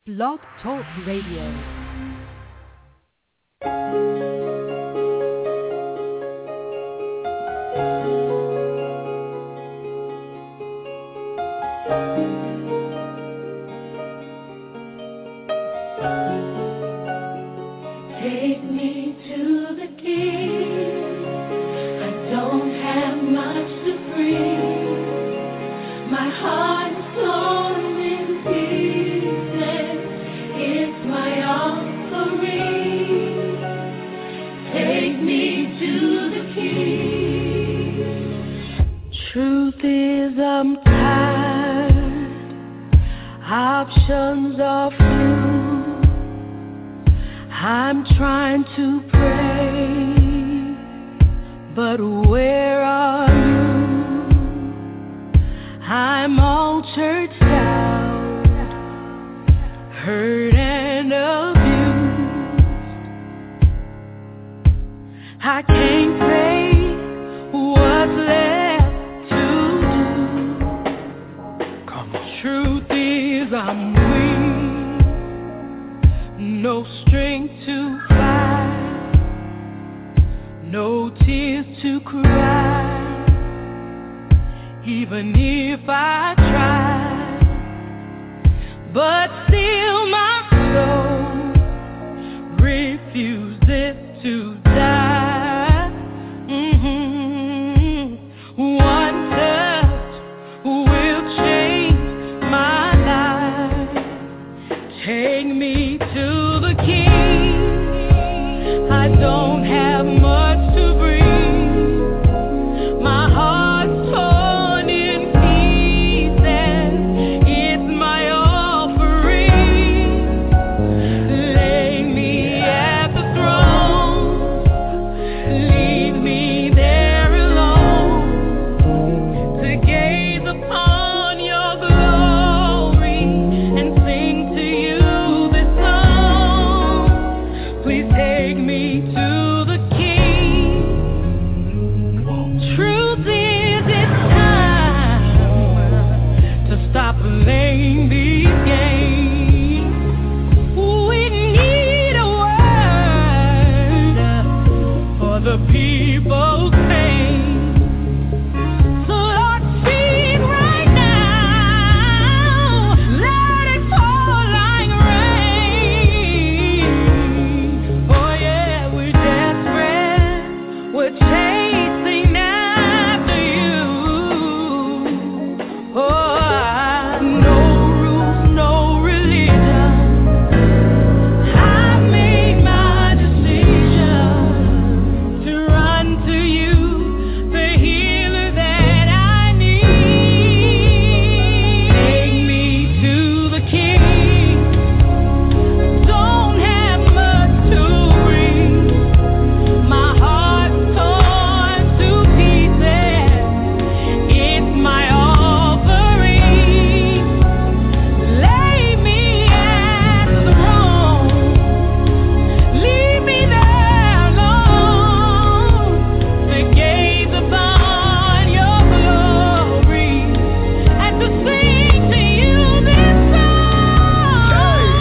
Blog Talk Radio. Take me to the King. I don't have much to bring. My heart is torn in pieces. It's my offering. Take me to the King. Truth is, I'm tired. Options are few. I'm trying to pray, but where are you? I'm all churched out, hurt and abused. I can't say what's left to do. Come on. Truth is, I'm weak, no strength to fight, no tears to cry. Even if I try, but still my soul refuses to die. One touch will change my life. Take me to the King. I don't have much to bring. My heart's torn in pieces. It's my offering. Lay me at the throne. Leave me there alone to gaze upon your glory and sing to you this song. Please take me to the King. Truth is, it's time to stop playing these games. We need a word for the people's pain. So Lord, speak right now. Let it fall like rain. Oh yeah, we're desperate. We're chasing after you. Oh, no rules, no religion. I've made my decision to run to you, the healer that I need. Take me to the King. Don't have much to bring. My heart's torn to pieces. It's my offering. Lay me at the throne. Leave me there alone to gaze upon your glory and to sing to you this song.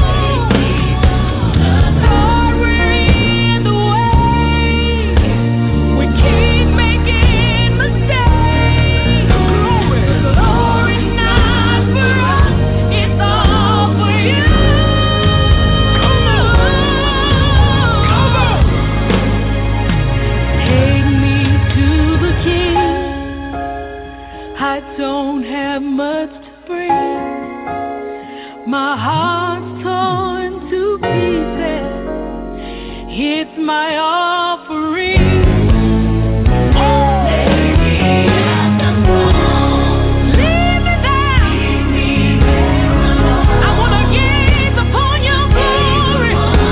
Lord, we're in the way. We keep making mistakes. The glory's not for us, it's all for you. Take me to the King. I don't have much to bring. My heart's torn to pieces. It's my offering. Leave me there. I wanna gaze upon your glory.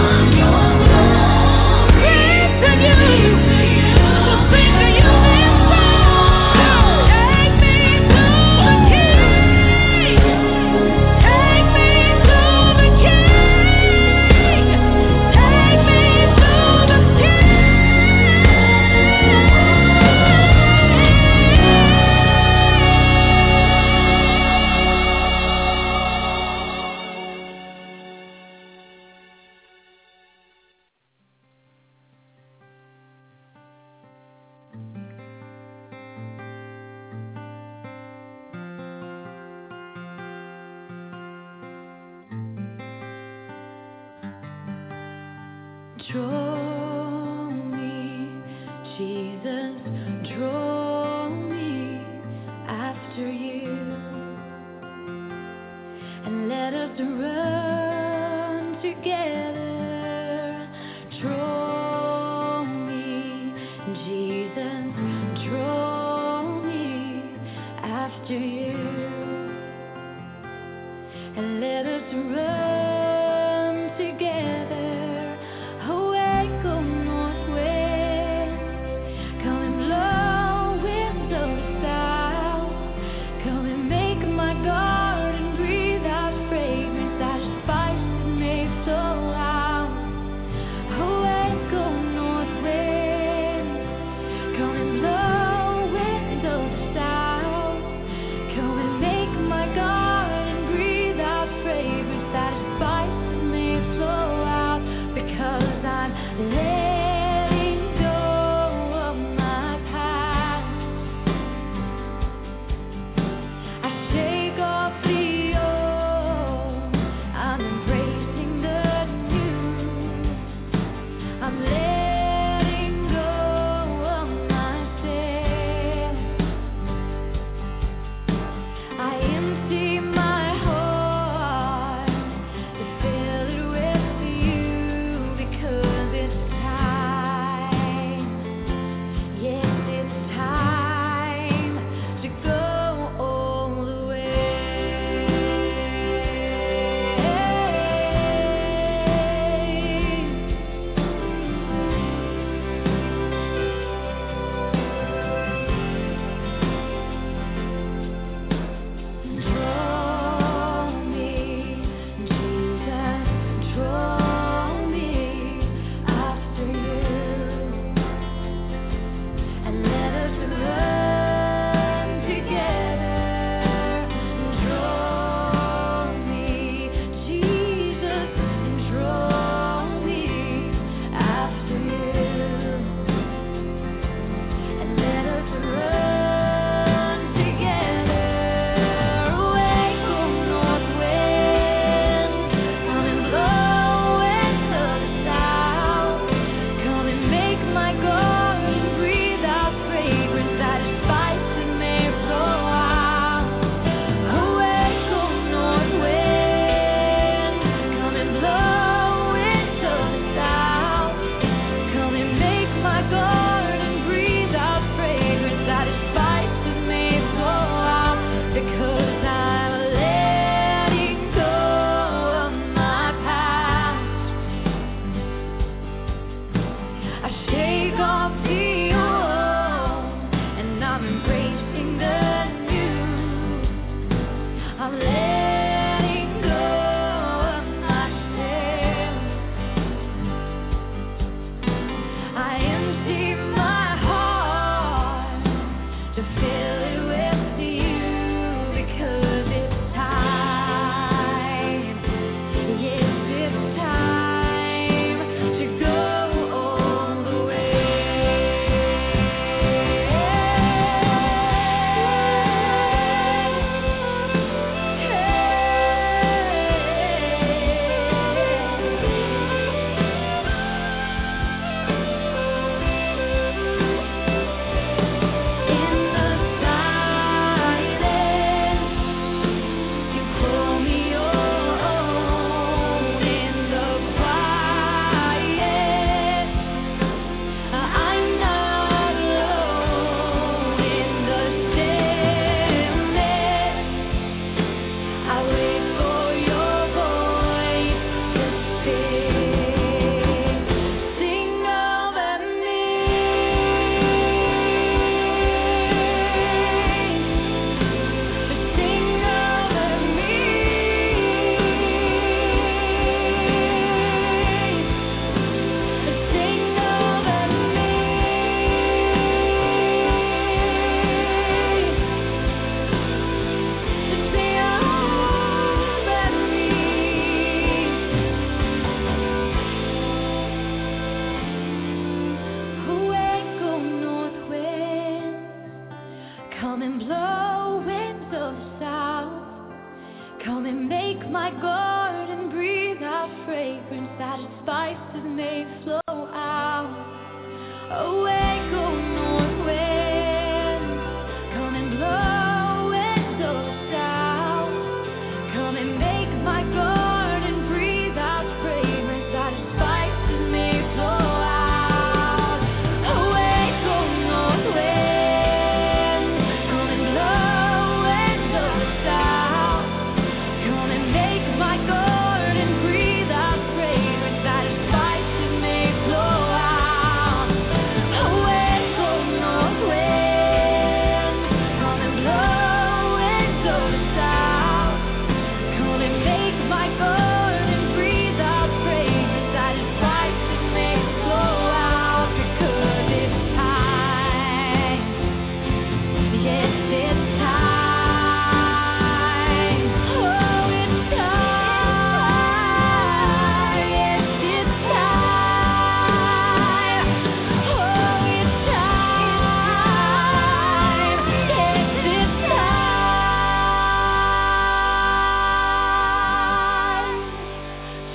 Sing to you. Sing to you this song. Take me to the King. Take me to the King. Take me to the King. Draw me, Jesus, draw me after you, and let us run together. Draw me, Jesus, draw me after you, and let us run together. Awake,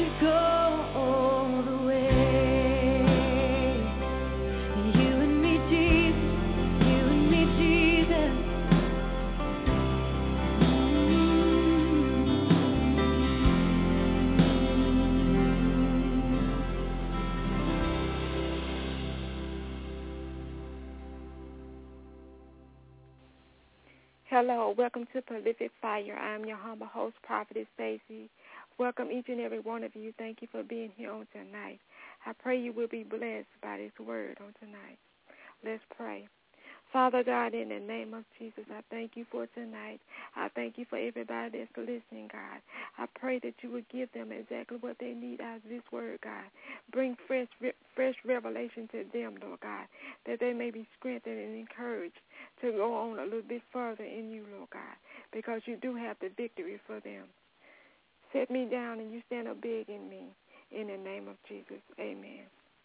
you go all the way. You and me, Jesus. You and me, Jesus. Hello, welcome to Prolific Fire. I'm your humble host, Prophetess Stacy. Welcome each and every one of you. Thank you for being here on tonight. I pray you will be blessed by this word on tonight. Let's pray. Father God, in the name of Jesus, I thank you for tonight. I thank you for everybody that's listening, God. I pray that you would give them exactly what they need out of this word, God. Bring fresh revelation to them, Lord God, that they may be strengthened and encouraged to go on a little bit further in you, Lord God, because you do have the victory for them. Set me down and you stand up big in me. In the name of Jesus, amen.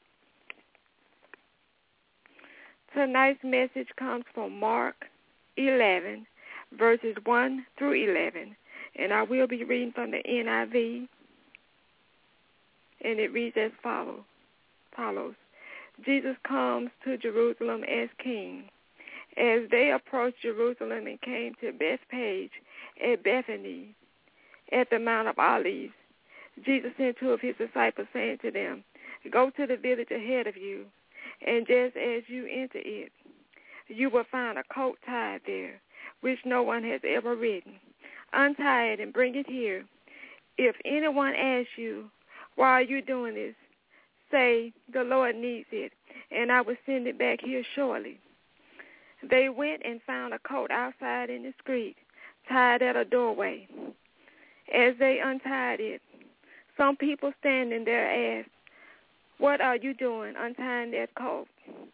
Tonight's message comes from Mark 11, verses 1 through 11, and I will be reading from the NIV, and it reads as follows. Jesus comes to Jerusalem as king. As they approached Jerusalem and came to Bethphage at Bethany, at the Mount of Olives, Jesus sent two of his disciples, saying to them, "Go to the village ahead of you, and just as you enter it, you will find a coat tied there, which no one has ever ridden. Untie it and bring it here. If anyone asks you, 'Why are you doing this?' say, 'The Lord needs it, and I will send it back here shortly.'" They went and found a coat outside in the street, tied at a doorway. As they untied it, some people standing there asked, "What are you doing untying that coat?"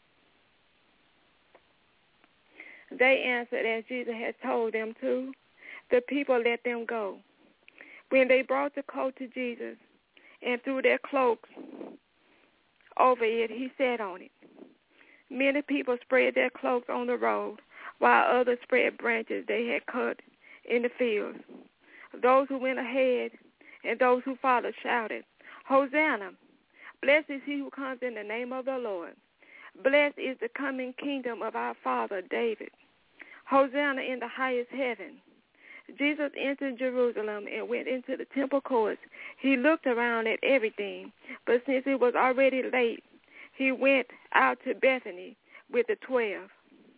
They answered as Jesus had told them to. The people let them go. When they brought the coat to Jesus and threw their cloaks over it, he sat on it. Many people spread their cloaks on the road, while others spread branches they had cut in the fields. Those who went ahead and those who followed shouted, "Hosanna! Blessed is he who comes in the name of the Lord. Blessed is the coming kingdom of our father David. Hosanna in the highest heaven." Jesus entered Jerusalem and went into the temple courts. He looked around at everything, but since it was already late, he went out to Bethany with the 12.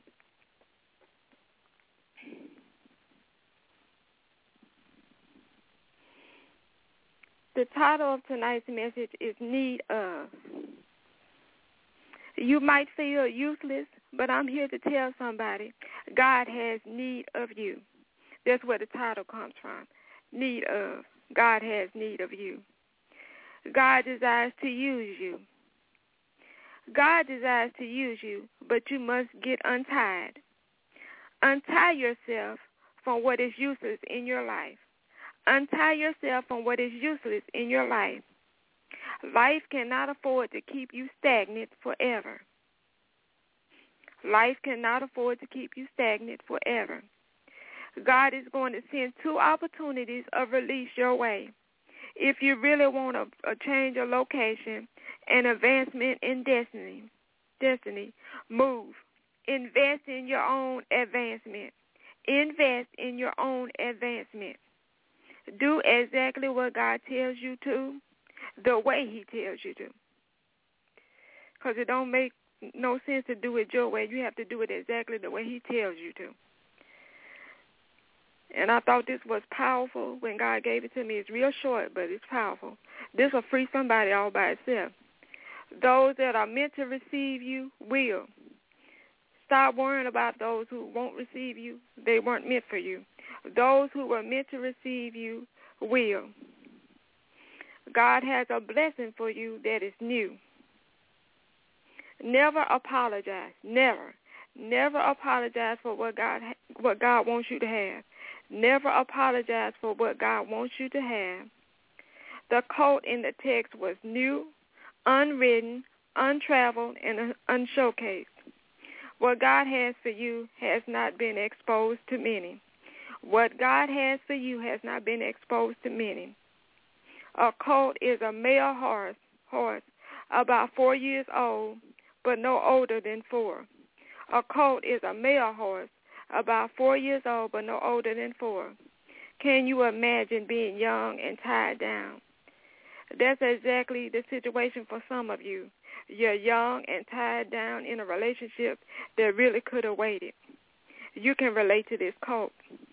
The title of tonight's message is Need Of. You might feel useless, but I'm here to tell somebody God has need of you. That's where the title comes from. Need of. God has need of you. God desires to use you. God desires to use you, but you must get untied. Untie yourself from what is useless in your life. Untie yourself from what is useless in your life. Life cannot afford to keep you stagnant forever. Life cannot afford to keep you stagnant forever. God is going to send two opportunities of release your way. If you really want a change of location, an advancement in destiny, move. Invest in your own advancement. Invest in your own advancement. Do exactly what God tells you to, the way he tells you to. Because it don't make no sense to do it your way. You have to do it exactly the way he tells you to. And I thought this was powerful when God gave it to me. It's real short, but it's powerful. This will free somebody all by itself. Those that are meant to receive you will. Stop worrying about those who won't receive you. They weren't meant for you. Those who were meant to receive you will. God has a blessing for you that is new. Never apologize. Never. Never apologize for what God wants you to have. Never apologize for what God wants you to have. The coat in the text was new, unwritten, untraveled, and unshowcased. What God has for you has not been exposed to many. What God has for you has not been exposed to many. A colt is a male horse about 4 years old, but no older than 4. A colt is a male horse about 4 years old, but no older than 4. Can you imagine being young and tied down? That's exactly the situation for some of you. You're young and tied down in a relationship that really could have waited. You can relate to this colt.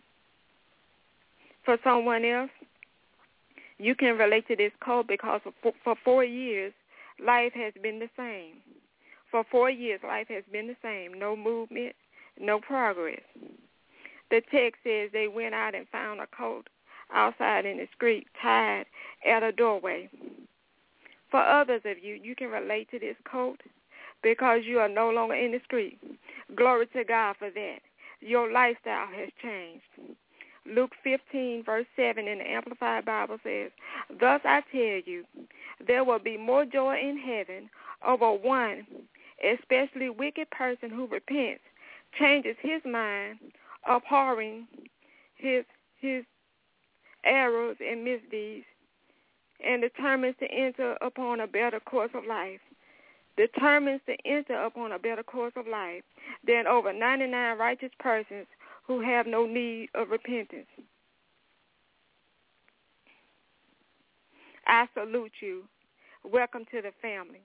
For someone else, you can relate to this colt because for 4 years, life has been the same. For 4 years, life has been the same. No movement, no progress. The text says they went out and found a colt outside in the street, tied at a doorway. For others of you, you can relate to this colt because you are no longer in the street. Glory to God for that. Your lifestyle has changed. Luke 15, verse 7 in the Amplified Bible says, "Thus I tell you, there will be more joy in heaven over one, especially wicked person who repents, changes his mind, abhorring his errors and misdeeds, and determines to enter upon a better course of life." Determines to enter upon a better course of life than over 99 righteous persons who have no need of repentance. I salute you. Welcome to the family.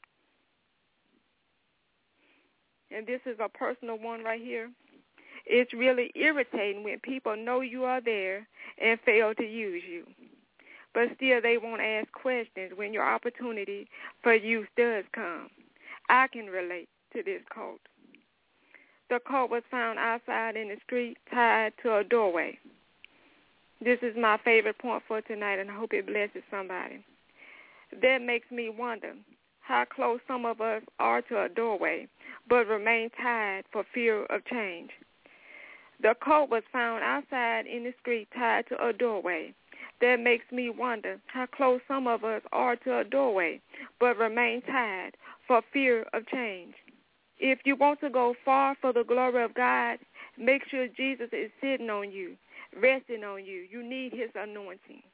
And this is a personal one right here. It's really irritating when people know you are there and fail to use you. But still they won't ask questions when your opportunity for use does come. I can relate to this colt. The colt was found outside in the street, tied to a doorway. This is my favorite point for tonight, and I hope it blesses somebody. That makes me wonder how close some of us are to a doorway, but remain tied for fear of change. The colt was found outside in the street, tied to a doorway. That makes me wonder how close some of us are to a doorway, but remain tied for fear of change. If you want to go far for the glory of God, make sure Jesus is sitting on you, resting on you. You need his anointing.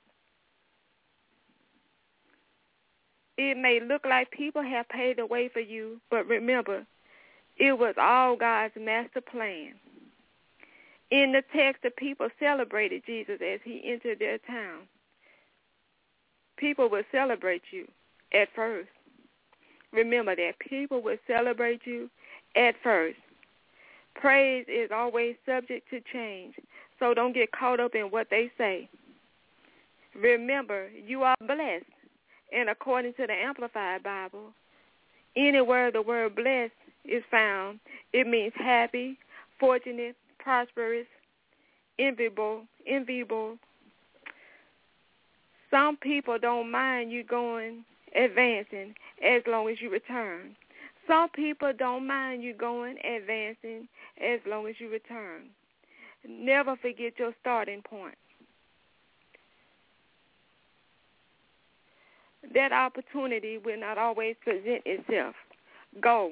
It may look like people have paved the way for you, but remember, it was all God's master plan. In the text, the people celebrated Jesus as he entered their town. People will celebrate you at first. Remember that. People will celebrate you at first. Praise is always subject to change, so don't get caught up in what they say. Remember, you are blessed. And according to the Amplified Bible, anywhere the word blessed is found, it means happy, fortunate, prosperous, enviable. Some people don't mind you advancing as long as you return. Some people don't mind you advancing as long as you return. Never forget your starting point. That opportunity will not always present itself. Go.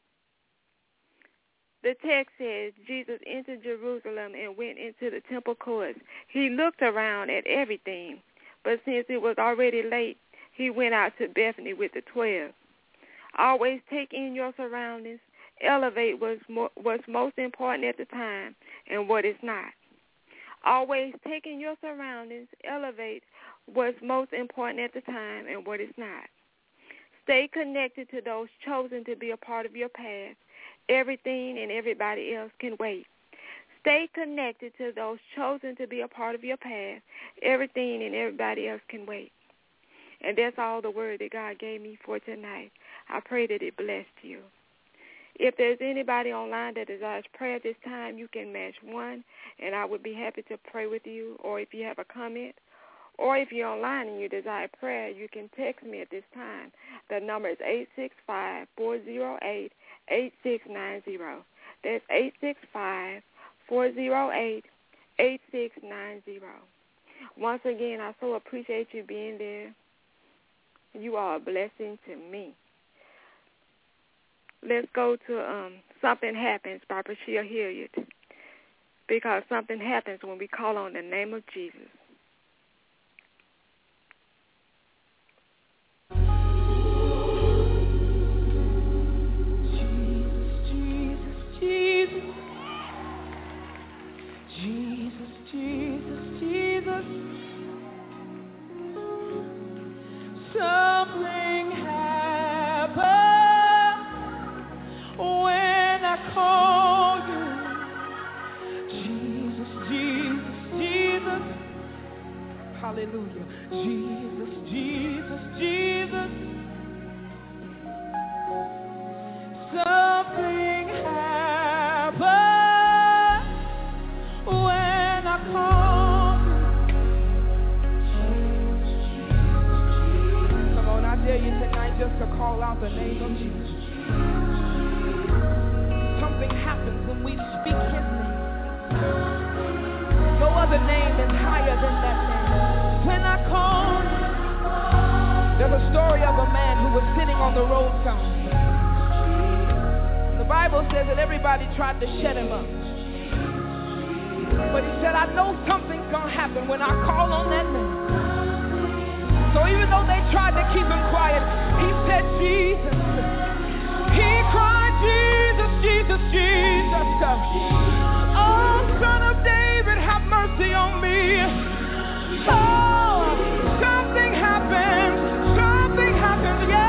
The text says Jesus entered Jerusalem and went into the temple courts. He looked around at everything, but since it was already late, he went out to Bethany with the 12. Always take in your surroundings. Elevate what's most important at the time and what is not. Always take in your surroundings. Elevate what's most important at the time and what is not. Stay connected to those chosen to be a part of your path. Everything and everybody else can wait. Stay connected to those chosen to be a part of your path. Everything and everybody else can wait. And that's all the word that God gave me for tonight. I pray that it blessed you. If there's anybody online that desires prayer at this time, you can match 1, and I would be happy to pray with you. Or if you have a comment, or if you're online and you desire prayer, you can text me at this time. The number is 865-408-8690. That's 865-408-8690. Once again, I so appreciate you being there. You are a blessing to me. Let's go to Something Happens by Priscilla Hilliard, because something happens when we call on the name of Jesus. Something happens when I call you. Jesus, Jesus, Jesus. Hallelujah. Jesus, Jesus, Jesus. Something happens when I call you. Come on, I dare you tonight just to call out the name of Jesus. Something happens when we speak his name. No other name is higher than that name. When I call you. There's a story of a man who was sitting on the roadside. The Bible says that everybody tried to shut him up. But he said, I know something's going to happen when I call on that name. So even though they tried to keep him quiet, he said, Jesus. He cried, Jesus, Jesus, Jesus. Oh, Son of David, have mercy on me. Oh, something happens. Something happens, yeah.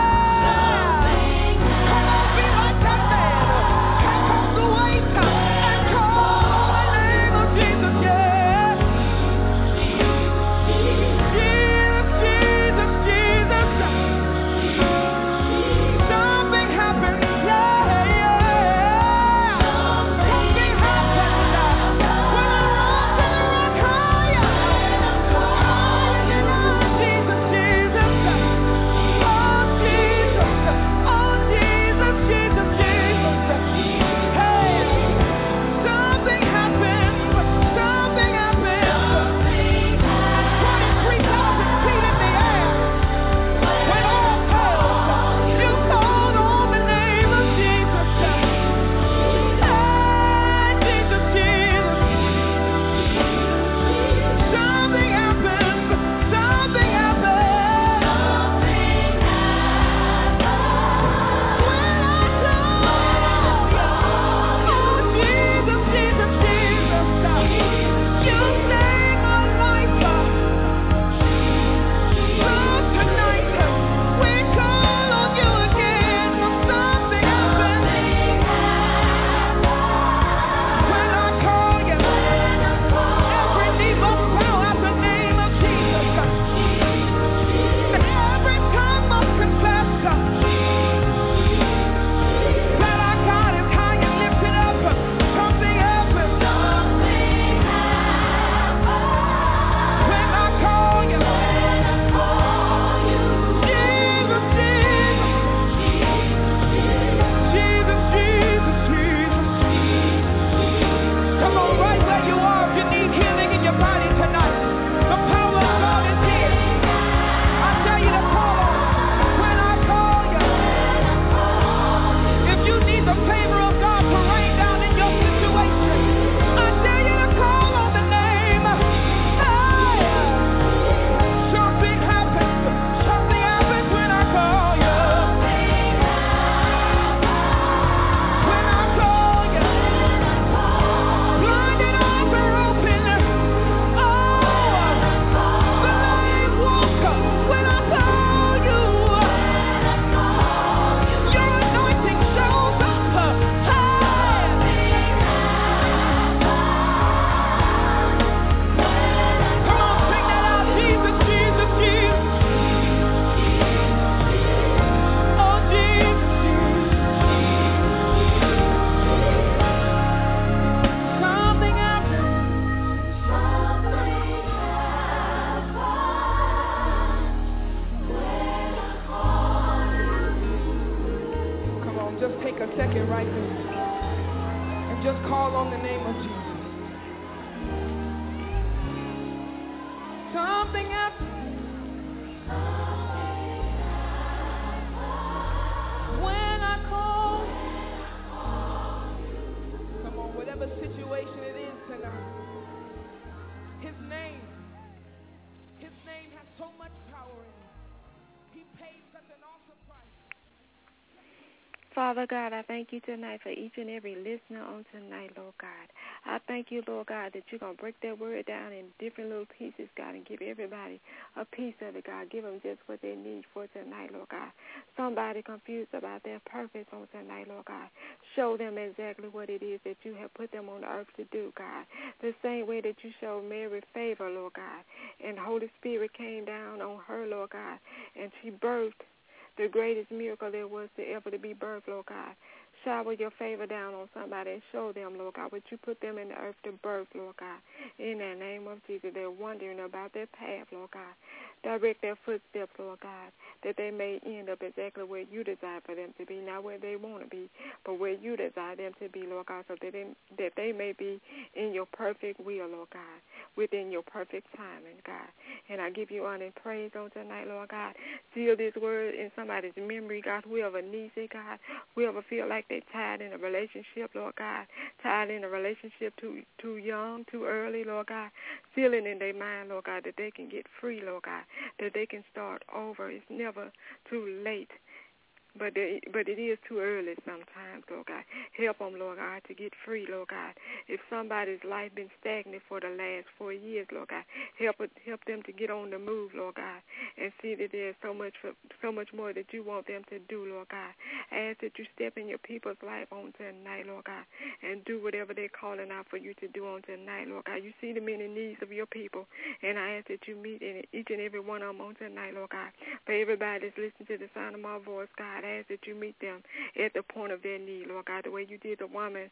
Father God, I thank you tonight for each and every listener on tonight, Lord God. I thank you, Lord God, that you're going to break that word down in different little pieces, God, and give everybody a piece of it, God. Give them just what they need for tonight, Lord God. Somebody confused about their purpose on tonight, Lord God. Show them exactly what it is that you have put them on the earth to do, God. The same way that you showed Mary favor, Lord God, and the Holy Spirit came down on her, Lord God, and she birthed the greatest miracle there was to ever to be birthed, Lord God. Shower your favor down on somebody and show them, Lord God, what you put them in the earth to birth, Lord God. In the name of Jesus, they're wondering about their path, Lord God. Direct their footsteps, Lord God, that they may end up exactly where you desire for them to be, not where they want to be, but where you desire them to be, Lord God, so that they may be in your perfect will, Lord God, within your perfect timing, God. And I give you honor and praise on tonight, Lord God. Seal this word in somebody's memory, God, whoever needs it, God, whoever feel like they're tied in a relationship, Lord God, tied in a relationship too young, too early, Lord God, seal it in their mind, Lord God, that they can get free, Lord God, that they can start over. It's never too late. But it is too early sometimes, Lord God. Help them, Lord God, to get free, Lord God. If somebody's life been stagnant for the last 4 years, Lord God, help them to get on the move, Lord God, and see that there's so much more that you want them to do, Lord God. I ask that you step in your people's life on tonight, Lord God, and do whatever they're calling out for you to do on tonight, Lord God. You see the many needs of your people, and I ask that you meet in each and every one of them on tonight, Lord God. For everybody that's listening to the sound of my voice, God, I ask that you meet them at the point of their need, Lord God, the way you did the woman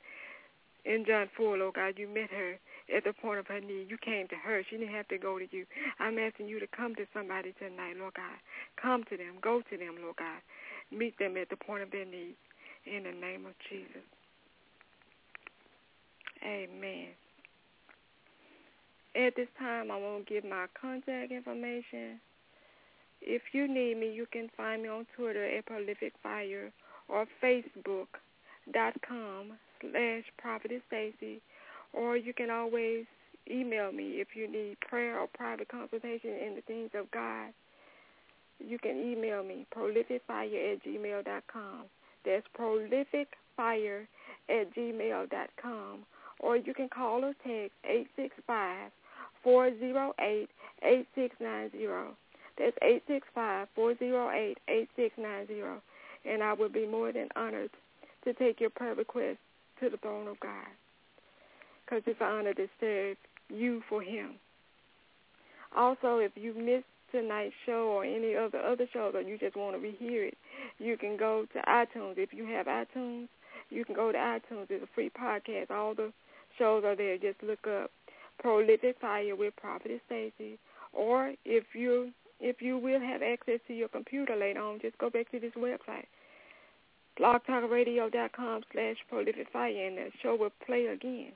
in John 4, Lord God. You met her at the point of her need. You came to her. She didn't have to go to you. I'm asking you to come to somebody tonight, Lord God. Come to them. Go to them, Lord God. Meet them at the point of their need. In the name of Jesus. Amen. At this time, I want to give my contact information. If you need me, you can find me on Twitter at Prolific Fire or Facebook.com/Prophetess Stacy, or you can always email me if you need prayer or private consultation in the things of God. You can email me, prolificfire@gmail.com. That's prolificfire@gmail.com. Or you can call or text 865-408-8690. That's 865-408-8690. And I would be more than honored to take your prayer request to the throne of God, because it's an honor to serve you for him. Also, if you missed tonight's show or any of the other shows, or you just want to rehear it, you can go to iTunes. If you have iTunes, you can go to iTunes. It's a free podcast. All the shows are there. Just look up Prolific Fire with Prophetess Stacy. Or if you will have access to your computer later on, just go back to this website, blogtalkradio.com/prolificfire, and the show will play again.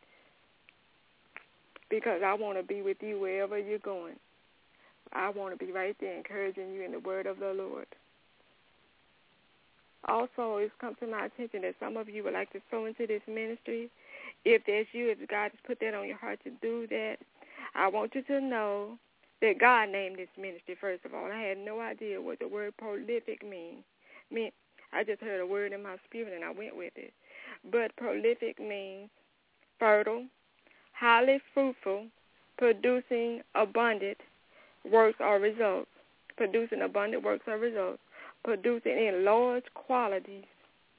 Because I want to be with you wherever you're going. I want to be right there encouraging you in the word of the Lord. Also, it's come to my attention that some of you would like to sow into this ministry. If that's you, if God has put that on your heart to do that, I want you to know that God named this ministry, first of all. I had no idea what the word prolific meant. I just heard a word in my spirit and I went with it. But prolific means fertile, highly fruitful, producing abundant works or results. Producing abundant works or results. Producing in large quantities,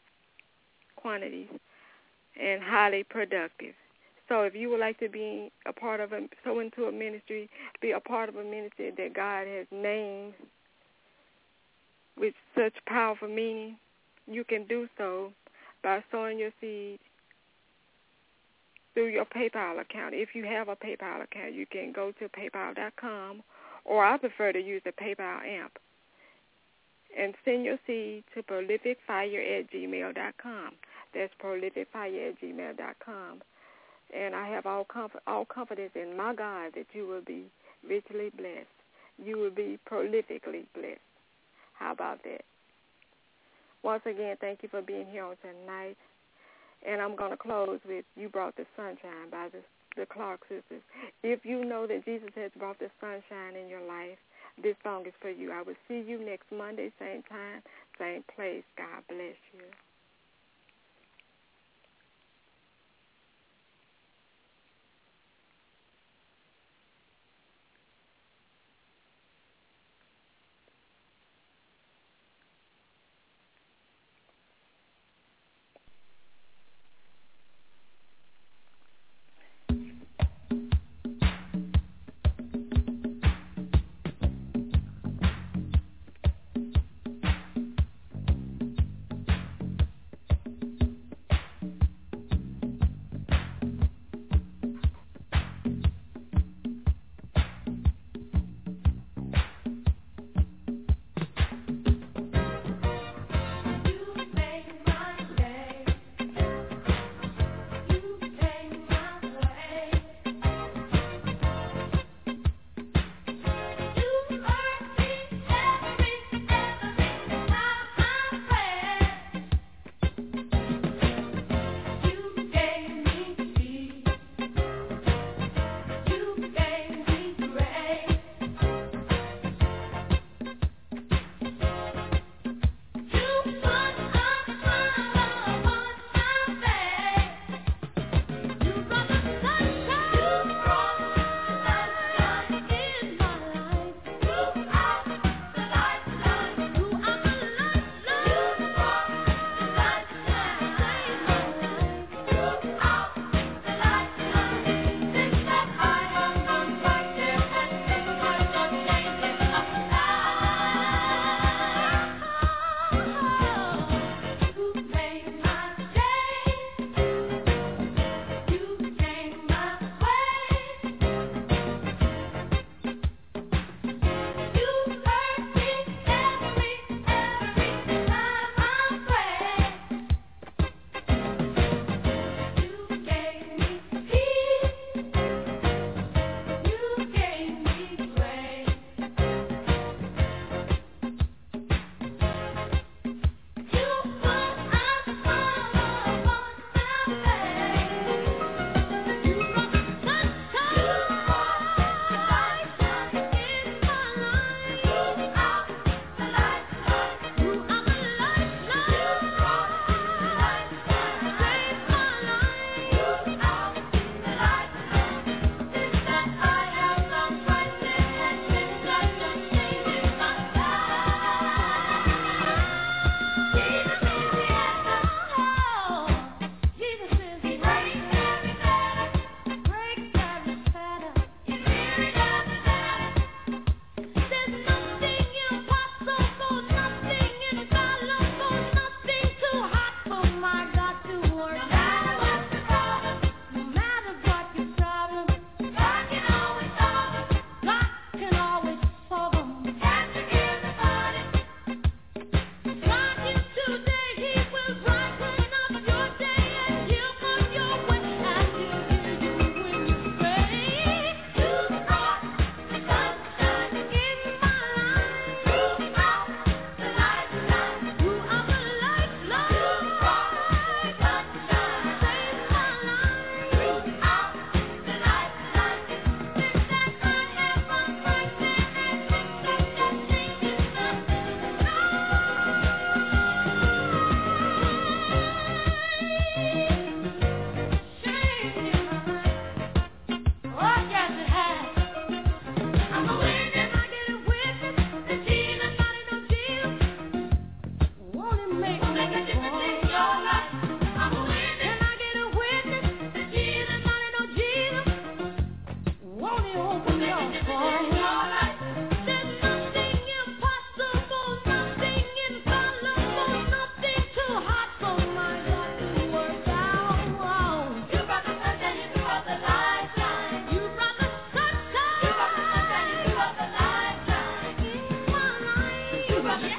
and highly productive. So if you would like to be a part of sow into a ministry, be a part of a ministry that God has named with such powerful meaning, you can do so by sowing your seed through your PayPal account. If you have a PayPal account, you can go to paypal.com, or I prefer to use the PayPal app, and send your seed to prolificfire@gmail.com. That's prolificfire@gmail.com. And I have all confidence in my God that you will be richly blessed. You will be prolifically blessed. How about that? Once again, thank you for being here on tonight. And I'm going to close with You Brought the Sunshine by the Clark Sisters. If you know that Jesus has brought the sunshine in your life, this song is for you. I will see you next Monday, same time, same place. God bless you.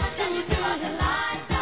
to do the light.